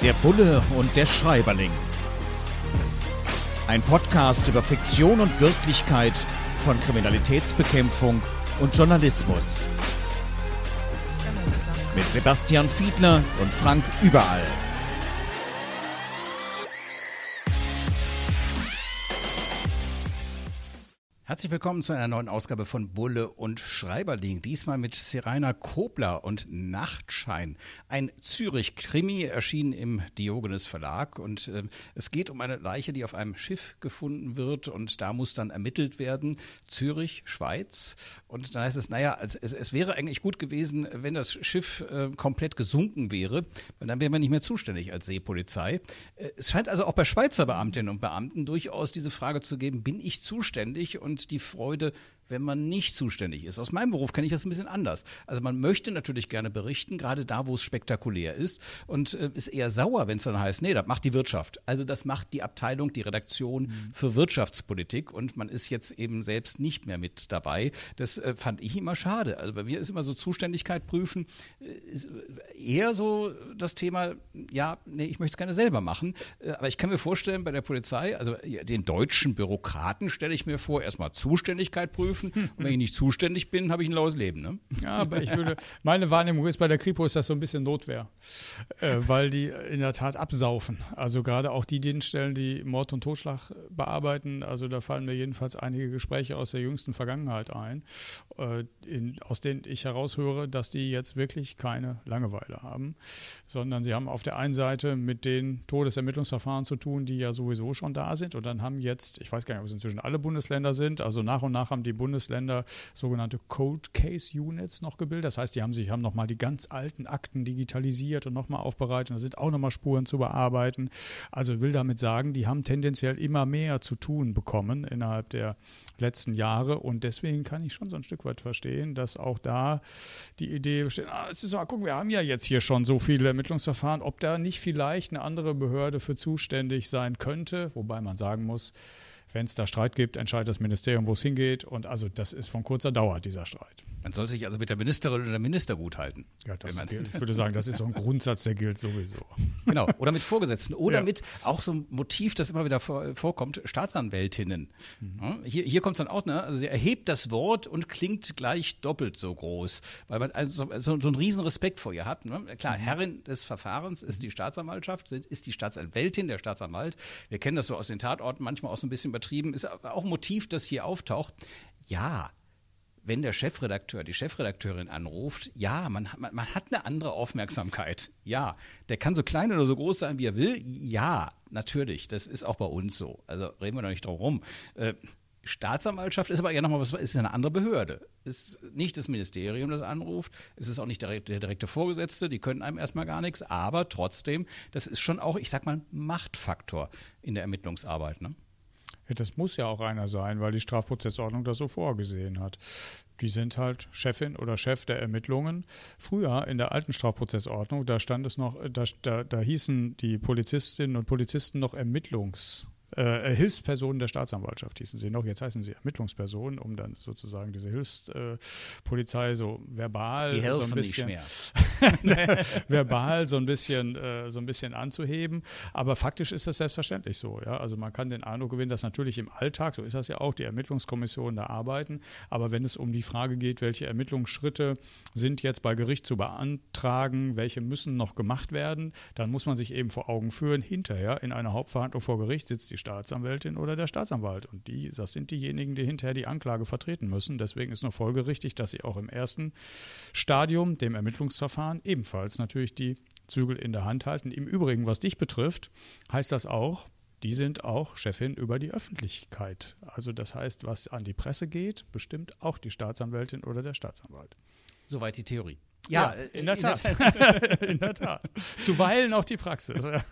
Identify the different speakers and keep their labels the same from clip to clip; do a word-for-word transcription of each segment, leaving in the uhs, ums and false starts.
Speaker 1: Der Bulle und der Schreiberling. Ein Podcast über Fiktion und Wirklichkeit von Kriminalitätsbekämpfung und Journalismus. Mit Sebastian Fiedler und Frank Überall. Herzlich willkommen zu einer neuen Ausgabe von Bulle und Schreiberling. Diesmal mit Seraina Kobler und Nachtschein. Ein Zürich-Krimi, erschienen im Diogenes Verlag. Und äh, es geht um eine Leiche, die auf einem Schiff gefunden wird. Und da muss dann ermittelt werden. Zürich, Schweiz. Und dann heißt es, naja, es, es, es wäre eigentlich gut gewesen, wenn das Schiff äh, komplett gesunken wäre. Weil dann wären wir nicht mehr zuständig als Seepolizei. Äh, es scheint also auch bei Schweizer Beamtinnen und Beamten durchaus diese Frage zu geben, bin ich zuständig? Und die Freude, wenn man nicht zuständig ist. Aus meinem Beruf kenne ich das ein bisschen anders. Also man möchte natürlich gerne berichten, gerade da, wo es spektakulär ist, und äh, ist eher sauer, wenn es dann heißt, nee, das macht die Wirtschaft. Also das macht die Abteilung, die Redaktion mhm. für Wirtschaftspolitik, und man ist jetzt eben selbst nicht mehr mit dabei. Das äh, fand ich immer schade. Also bei mir ist immer so Zuständigkeit prüfen, äh, ist eher so das Thema, ja, nee, ich möchte es gerne selber machen, äh, aber ich kann mir vorstellen, bei der Polizei, also ja, den deutschen Bürokraten stelle ich mir vor, erstmal Zuständigkeit prüfen. Und wenn ich nicht zuständig bin, habe ich ein laues Leben. Ne?
Speaker 2: Ja, aber ich würde, meine Wahrnehmung ist, bei der Kripo ist das so ein bisschen Notwehr, äh, weil die in der Tat absaufen. Also gerade auch die Dienststellen, die Mord und Totschlag bearbeiten, also da fallen mir jedenfalls einige Gespräche aus der jüngsten Vergangenheit ein, äh, in, aus denen ich heraushöre, dass die jetzt wirklich keine Langeweile haben, sondern sie haben auf der einen Seite mit den Todesermittlungsverfahren zu tun, die ja sowieso schon da sind, und dann haben jetzt, ich weiß gar nicht, ob es inzwischen alle Bundesländer sind, also nach und nach haben die Bundesländer sogenannte Cold Case Units noch gebildet. Das heißt, die haben sich haben nochmal die ganz alten Akten digitalisiert und nochmal aufbereitet. Und da sind auch nochmal Spuren zu bearbeiten. Also will damit sagen, die haben tendenziell immer mehr zu tun bekommen innerhalb der letzten Jahre. Und deswegen kann ich schon so ein Stück weit verstehen, dass auch da die Idee besteht, ah, es ist mal, gucken, wir haben ja jetzt hier schon so viele Ermittlungsverfahren, ob da nicht vielleicht eine andere Behörde für zuständig sein könnte. Wobei man sagen muss, wenn es da Streit gibt, entscheidet das Ministerium, wo es hingeht. Und also das ist von kurzer Dauer, dieser Streit.
Speaker 1: Man soll sich also mit der Ministerin oder der Minister gut halten.
Speaker 2: Ja, das gilt. Ich würde sagen, das ist so ein Grundsatz, der gilt sowieso.
Speaker 1: Genau, oder mit Vorgesetzten. Oder
Speaker 2: ja.
Speaker 1: mit auch so ein Motiv, das immer wieder vor, vorkommt, Staatsanwältinnen. Mhm. Ja, hier hier kommt es dann auch, ne? Also sie erhebt das Wort und klingt gleich doppelt so groß, weil man also so, so, so einen riesen Respekt vor ihr hat. Ne? Klar, Herrin des Verfahrens ist die Staatsanwaltschaft, ist die Staatsanwältin, der Staatsanwalt. Wir kennen das so aus den Tatorten, manchmal auch so ein bisschen übertrieben. Ist auch ein Motiv, das hier auftaucht. Ja, wenn der Chefredakteur, die Chefredakteurin anruft, ja, man, man, man hat eine andere Aufmerksamkeit. Ja, der kann so klein oder so groß sein, wie er will. Ja, natürlich, das ist auch bei uns so. Also reden wir doch nicht drum rum. Äh, Staatsanwaltschaft ist aber ja nochmal was, ist eine andere Behörde. Es ist nicht das Ministerium, das anruft. Es ist auch nicht der, der direkte Vorgesetzte, die können einem erstmal gar nichts. Aber trotzdem, das ist schon auch, ich sag mal, Machtfaktor in der Ermittlungsarbeit, ne?
Speaker 2: Ja, das muss ja auch einer sein, weil die Strafprozessordnung das so vorgesehen hat. Die sind halt Chefin oder Chef der Ermittlungen. Früher in der alten Strafprozessordnung, da stand es noch, da, da, da hießen die Polizistinnen und Polizisten noch Ermittlungs- Äh, Hilfspersonen der Staatsanwaltschaft hießen sie noch. Jetzt heißen sie Ermittlungspersonen, um dann sozusagen diese Hilfspolizei äh, so verbal
Speaker 1: Die helfen
Speaker 2: so ein bisschen
Speaker 1: nicht mehr.
Speaker 2: verbal so ein bisschen äh, so ein bisschen anzuheben. Aber faktisch ist das selbstverständlich so. Ja? Also man kann den Eindruck gewinnen, dass natürlich im Alltag, so ist das ja auch, die Ermittlungskommissionen da arbeiten. Aber wenn es um die Frage geht, welche Ermittlungsschritte sind jetzt bei Gericht zu beantragen, welche müssen noch gemacht werden, dann muss man sich eben vor Augen führen, hinterher in einer Hauptverhandlung vor Gericht sitzt die Staatsanwältin oder der Staatsanwalt. Und die, das sind diejenigen, die hinterher die Anklage vertreten müssen. Deswegen ist nur folgerichtig, dass sie auch im ersten Stadium, dem Ermittlungsverfahren, ebenfalls natürlich die Zügel in der Hand halten. Im Übrigen, was dich betrifft, heißt das auch, die sind auch Chefin über die Öffentlichkeit. Also das heißt, was an die Presse geht, bestimmt auch die Staatsanwältin oder der Staatsanwalt.
Speaker 1: Soweit die Theorie.
Speaker 2: Ja, ja, in der Tat. In der Tat. Zuweilen auch die Praxis.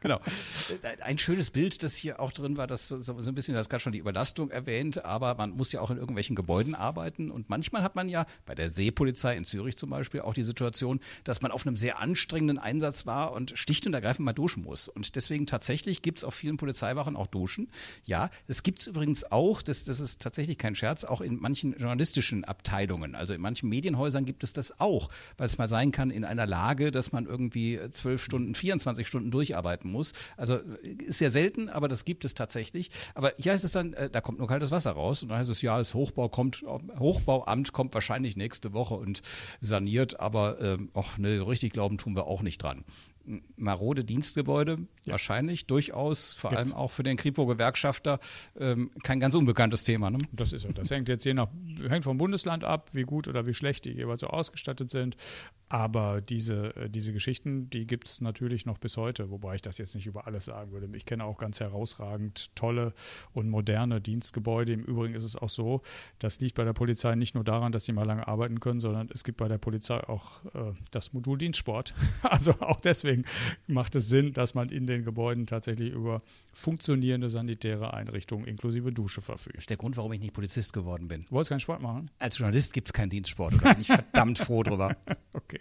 Speaker 1: Genau. Ein schönes Bild, das hier auch drin war, das so ein bisschen, das gerade schon die Überlastung erwähnt, aber man muss ja auch in irgendwelchen Gebäuden arbeiten und manchmal hat man ja bei der Seepolizei in Zürich zum Beispiel auch die Situation, dass man auf einem sehr anstrengenden Einsatz war und schlicht und ergreifend mal duschen muss. Und deswegen tatsächlich gibt es auf vielen Polizeiwachen auch Duschen. Ja, es gibt es übrigens auch, das, das ist tatsächlich kein Scherz, auch in manchen journalistischen Abteilungen, also in manchen Medienhäusern gibt es das auch, weil es mal sein kann in einer Lage, dass man irgendwie zwölf Stunden, vierundzwanzig Stunden durcharbeiten muss. Also ist sehr selten, aber das gibt es tatsächlich. Aber hier heißt es dann, äh, da kommt nur kaltes Wasser raus und dann heißt es, ja, das Hochbau kommt, Hochbauamt kommt wahrscheinlich nächste Woche und saniert, aber äh, och, ne, so richtig glauben tun wir auch nicht dran. Marode Dienstgebäude, ja. Wahrscheinlich, durchaus, vor Gibt's. allem auch für den Kripo-Gewerkschafter, ähm, kein ganz unbekanntes Thema. Ne?
Speaker 2: Das ist so. Das hängt jetzt je nach, hängt vom Bundesland ab, wie gut oder wie schlecht die jeweils so ausgestattet sind. Aber diese, diese Geschichten, die gibt es natürlich noch bis heute, wobei ich das jetzt nicht über alles sagen würde. Ich kenne auch ganz herausragend tolle und moderne Dienstgebäude. Im Übrigen ist es auch so, das liegt bei der Polizei nicht nur daran, dass sie mal lange arbeiten können, sondern es gibt bei der Polizei auch äh, das Modul Dienstsport. Also auch deswegen macht es Sinn, dass man in den Gebäuden tatsächlich über funktionierende sanitäre Einrichtungen inklusive Dusche verfügt.
Speaker 1: Das ist der Grund, warum ich nicht Polizist geworden bin.
Speaker 2: Du wolltest keinen Sport machen?
Speaker 1: Als Journalist gibt es keinen Dienstsport und da bin ich verdammt froh drüber.
Speaker 2: Okay.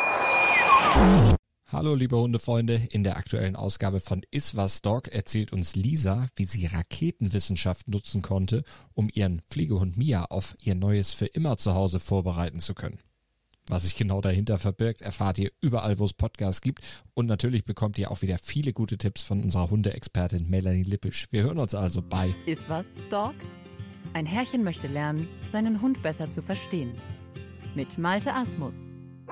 Speaker 3: Hallo liebe Hundefreunde, in der aktuellen Ausgabe von Iswas Dog erzählt uns Lisa, wie sie Raketenwissenschaft nutzen konnte, um ihren Pflegehund Mia auf ihr neues für immer Zuhause vorbereiten zu können. Was sich genau dahinter verbirgt, erfahrt ihr überall, wo es Podcasts gibt. Und natürlich bekommt ihr auch wieder viele gute Tipps von unserer Hundeexpertin Melanie Lippisch. Wir hören uns also bei
Speaker 4: Iswas Dog? Ein Herrchen möchte lernen, seinen Hund besser zu verstehen. Mit Malte Asmus.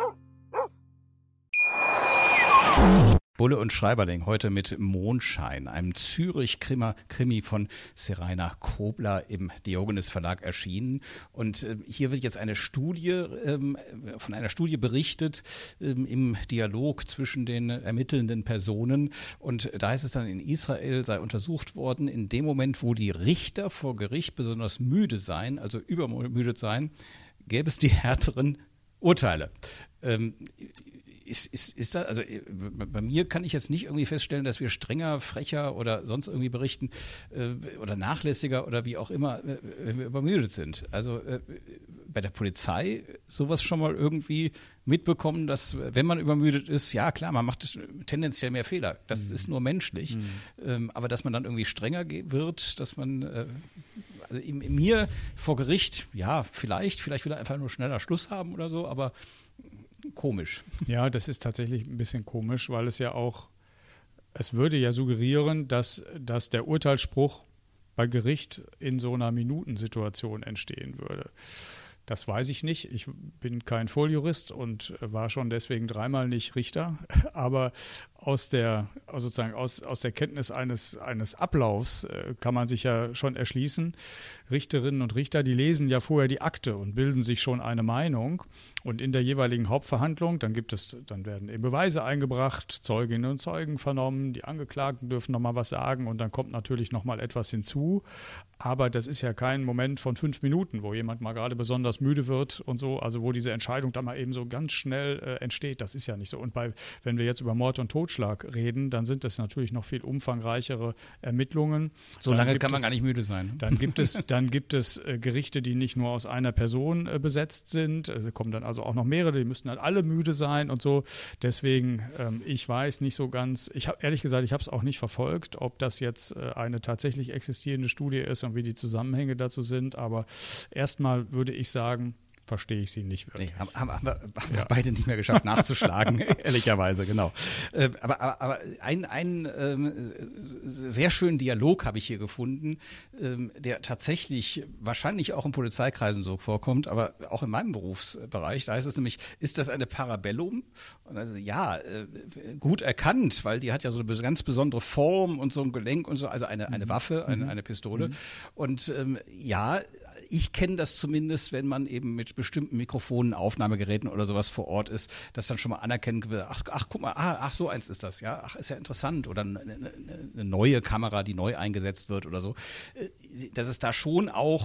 Speaker 1: Bulle und Schreiberling, heute mit Mondschein, einem Zürich-Krimi von Seraina Kobler im Diogenes Verlag erschienen. Und äh, hier wird jetzt eine Studie, ähm, von einer Studie berichtet ähm, im Dialog zwischen den ermittelnden Personen. Und da heißt es dann, in Israel sei untersucht worden, in dem Moment, wo die Richter vor Gericht besonders müde seien, also übermüdet seien, gäbe es die härteren Urteile. Ähm, Ist, ist, ist das, also bei mir kann ich jetzt nicht irgendwie feststellen, dass wir strenger, frecher oder sonst irgendwie berichten äh, oder nachlässiger oder wie auch immer, äh, wenn wir übermüdet sind. Also äh, bei der Polizei sowas schon mal irgendwie mitbekommen, dass wenn man übermüdet ist, ja klar, man macht tendenziell mehr Fehler. Das mhm. ist nur menschlich. Mhm. Ähm, aber dass man dann irgendwie strenger wird, dass man äh, also in, in mir vor Gericht, ja, vielleicht, vielleicht will er einfach nur schneller Schluss haben oder so, aber komisch.
Speaker 2: Ja, das ist tatsächlich ein bisschen komisch, weil es ja auch, es würde ja suggerieren, dass, dass der Urteilsspruch bei Gericht in so einer Minutensituation entstehen würde. Das weiß ich nicht. Ich bin kein Volljurist und war schon deswegen dreimal nicht Richter. Aber aus der, sozusagen aus, aus der Kenntnis eines, eines Ablaufs äh, kann man sich ja schon erschließen. Richterinnen und Richter, die lesen ja vorher die Akte und bilden sich schon eine Meinung. Und in der jeweiligen Hauptverhandlung, dann gibt es, dann werden eben Beweise eingebracht, Zeuginnen und Zeugen vernommen, die Angeklagten dürfen nochmal was sagen und dann kommt natürlich nochmal etwas hinzu. Aber das ist ja kein Moment von fünf Minuten, wo jemand mal gerade besonders müde wird und so, also wo diese Entscheidung dann mal eben so ganz schnell äh, entsteht. Das ist ja nicht so. Und bei, wenn wir jetzt über Mord und Totschlag reden, dann sind das natürlich noch viel umfangreichere Ermittlungen.
Speaker 1: So lange kann man es, gar nicht müde sein.
Speaker 2: Dann gibt es, dann gibt es äh, Gerichte, die nicht nur aus einer Person äh, besetzt sind. Es kommen dann also auch noch mehrere, die müssten halt alle müde sein und so. Deswegen, ähm, ich weiß nicht so ganz, ich habe ehrlich gesagt, ich habe es auch nicht verfolgt, ob das jetzt äh, eine tatsächlich existierende Studie ist und wie die Zusammenhänge dazu sind. Aber erstmal würde ich sagen, verstehe ich sie nicht wirklich.
Speaker 1: Nee, haben, haben, haben, wir, haben ja. wir beide nicht mehr geschafft nachzuschlagen, ehrlicherweise, genau. Äh, aber, aber, aber einen, einen ähm, sehr schönen Dialog habe ich hier gefunden, ähm, der tatsächlich wahrscheinlich auch in Polizeikreisen so vorkommt, aber auch in meinem Berufsbereich. Da heißt es nämlich, ist das eine Parabellum? Und also, ja, äh, gut erkannt, weil die hat ja so eine ganz besondere Form und so ein Gelenk und so, also eine, eine Waffe, eine, eine Pistole. Mhm. Und ähm, ja, ich kenne das zumindest, wenn man eben mit bestimmten Mikrofonen, Aufnahmegeräten oder sowas vor Ort ist, dass dann schon mal anerkennen wird, ach, ach guck mal, ah, ach so eins ist das, ja, ach ist ja interessant oder eine, eine neue Kamera, die neu eingesetzt wird oder so, dass es da schon auch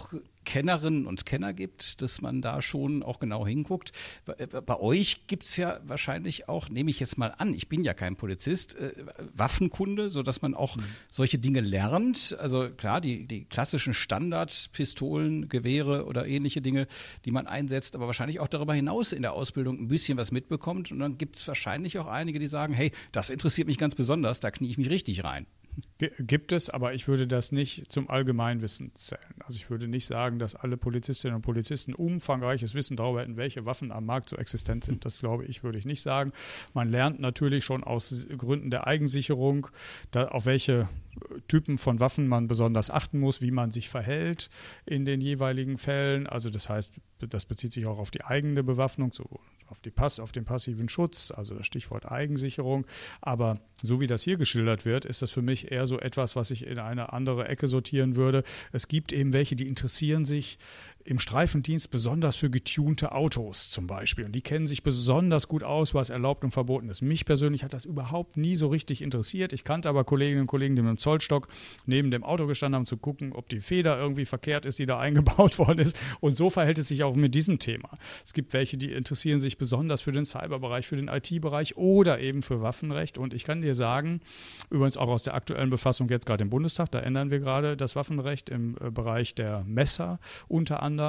Speaker 1: Kennerinnen und Kenner gibt, dass man da schon auch genau hinguckt. Bei euch gibt es ja wahrscheinlich auch, nehme ich jetzt mal an, ich bin ja kein Polizist, äh, Waffenkunde, sodass man auch mhm. solche Dinge lernt. Also klar, die, die klassischen Standardpistolen, Gewehre oder ähnliche Dinge, die man einsetzt, aber wahrscheinlich auch darüber hinaus in der Ausbildung ein bisschen was mitbekommt. Und dann gibt es wahrscheinlich auch einige, die sagen, hey, das interessiert mich ganz besonders, da knie ich mich richtig rein.
Speaker 2: Gibt es, aber ich würde das nicht zum Allgemeinwissen zählen. Also ich würde nicht sagen, dass alle Polizistinnen und Polizisten umfangreiches Wissen darüber hätten, welche Waffen am Markt so existent sind. Das glaube ich, würde ich nicht sagen. Man lernt natürlich schon aus Gründen der Eigensicherung, da, auf welche Typen von Waffen man besonders achten muss, wie man sich verhält in den jeweiligen Fällen. Also das heißt, das bezieht sich auch auf die eigene Bewaffnung, so auf, die Pass, auf den passiven Schutz, also das Stichwort Eigensicherung. Aber so wie das hier geschildert wird, ist das für mich eher so etwas, was ich in eine andere Ecke sortieren würde. Es gibt eben welche, die interessieren sich im Streifendienst besonders für getunte Autos zum Beispiel. Und die kennen sich besonders gut aus, was erlaubt und verboten ist. Mich persönlich hat das überhaupt nie so richtig interessiert. Ich kannte aber Kolleginnen und Kollegen, die mit dem Zollstock neben dem Auto gestanden haben, zu gucken, ob die Feder irgendwie verkehrt ist, die da eingebaut worden ist. Und so verhält es sich auch mit diesem Thema. Es gibt welche, die interessieren sich besonders für den Cyberbereich, für den I T-Bereich oder eben für Waffenrecht. Und ich kann dir sagen, übrigens auch aus der aktuellen Befassung jetzt gerade im Bundestag, da ändern wir gerade das Waffenrecht im Bereich der Messer unter anderem.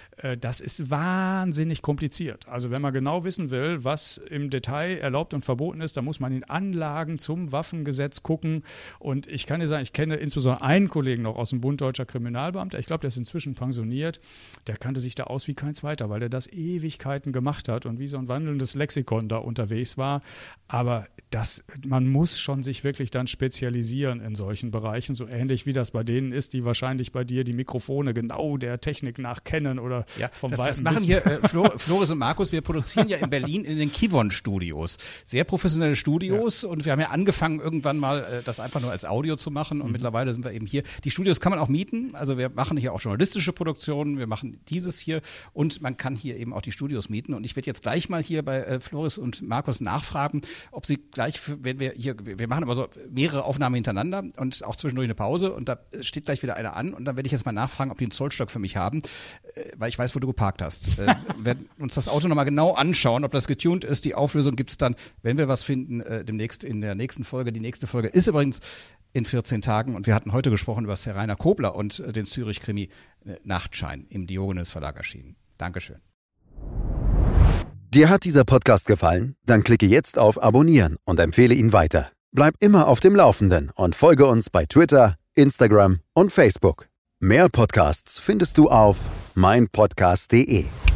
Speaker 2: Das ist wahnsinnig kompliziert. Also wenn man genau wissen will, was im Detail erlaubt und verboten ist, dann muss man in Anlagen zum Waffengesetz gucken. Und ich kann dir sagen, ich kenne insbesondere einen Kollegen noch aus dem Bund Deutscher Kriminalbeamter. Ich glaube, der ist inzwischen pensioniert. Der kannte sich da aus wie kein zweiter, weil der das Ewigkeiten gemacht hat und wie so ein wandelndes Lexikon da unterwegs war. Aber das, man muss schon sich wirklich dann spezialisieren in solchen Bereichen, so ähnlich wie das bei denen ist, die wahrscheinlich bei dir die Mikrofone genau der Technik nach kennen oder
Speaker 1: ja,
Speaker 2: vom
Speaker 1: das,
Speaker 2: Weiten
Speaker 1: das machen hier äh, Flor, Floris und Markus, wir produzieren ja in Berlin in den Kivon-Studios. Sehr professionelle Studios ja. Und wir haben ja angefangen irgendwann mal äh, das einfach nur als Audio zu machen und mhm. mittlerweile sind wir eben hier. Die Studios kann man auch mieten, also wir machen hier auch journalistische Produktionen, wir machen dieses hier und man kann hier eben auch die Studios mieten und ich werde jetzt gleich mal hier bei äh, Floris und Markus nachfragen, ob sie gleich, für, wenn wir hier, wir machen aber so mehrere Aufnahmen hintereinander und auch zwischendurch eine Pause und da steht gleich wieder einer an und dann werde ich jetzt mal nachfragen, ob die einen Zollstock für mich haben, äh, weil ich weiß, wo du geparkt hast. Äh, wir werden uns das Auto nochmal genau anschauen, ob das getuned ist. Die Auflösung gibt es dann, wenn wir was finden, äh, demnächst in der nächsten Folge. Die nächste Folge ist übrigens in vierzehn Tagen und wir hatten heute gesprochen über Seraina Kobler und äh, den Zürich-Krimi äh, Nachtschein im Diogenes Verlag erschienen. Dankeschön.
Speaker 5: Dir hat dieser Podcast gefallen? Dann klicke jetzt auf Abonnieren und empfehle ihn weiter. Bleib immer auf dem Laufenden und folge uns bei Twitter, Instagram und Facebook. Mehr Podcasts findest du auf meinpodcast punkt de.